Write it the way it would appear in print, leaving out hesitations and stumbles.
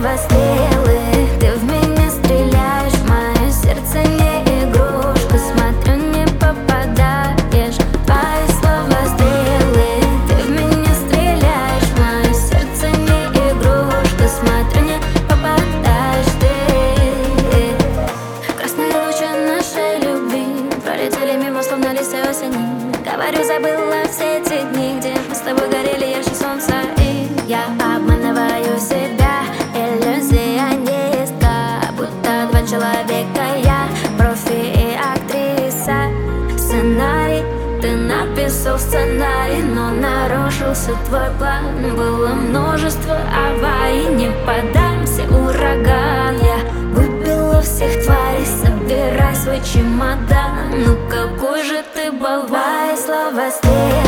слова стрелы, ты в меня стреляешь, мое сердце не игрушка, смотрю, не попадаешь. Твои слова стрелы, ты в меня стреляешь, мое сердце не игрушка, смотрю, не попадаешь ты. Красные лучи нашей любви пролетели мимо, словно листья осени. Говорю, забыла все эти дни, где мы с тобой горели ярче солнца. И я обманываю себя, иллюзия низка, будто два человека, я профи и актриса. Сценарий, ты написал сценарий, но нарушился твой план. Было множество аварий, не поддамся, ураган. Я выбила всех тварей, собирай свой чемодан. Ну какой же ты болван. Слова стрелы,